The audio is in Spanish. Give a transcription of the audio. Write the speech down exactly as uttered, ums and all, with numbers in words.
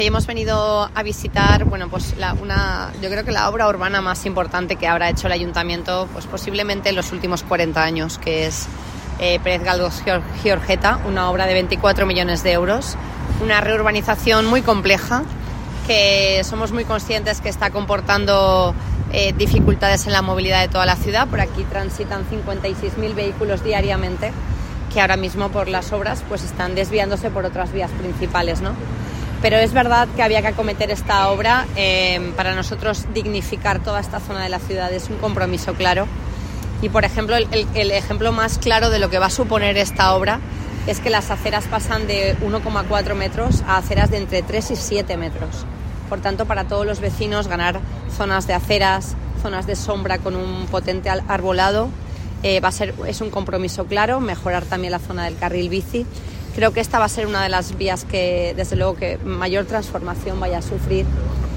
Hemos venido a visitar, bueno, pues la, una, yo creo que la obra urbana más importante que habrá hecho el Ayuntamiento, pues posiblemente en los últimos cuarenta años, que es eh, Pérez Galdós Giorgetta, una obra de veinticuatro millones de euros, una reurbanización muy compleja, que somos muy conscientes que está comportando eh, dificultades en la movilidad de toda la ciudad. Por aquí transitan cincuenta y seis mil vehículos diariamente, que ahora mismo por las obras pues están desviándose por otras vías principales, ¿no? Pero es verdad que había que acometer esta obra. Eh, para nosotros dignificar toda esta zona de la ciudad es un compromiso claro. Y, por ejemplo, el, el, el ejemplo más claro de lo que va a suponer esta obra es que las aceras pasan de uno coma cuatro metros a aceras de entre tres y siete metros. Por tanto, para todos los vecinos, ganar zonas de aceras, zonas de sombra con un potente arbolado, eh, va a ser, es un compromiso claro. Mejorar también la zona del carril bici. Creo que esta va a ser una de las vías que, desde luego, que mayor transformación vaya a sufrir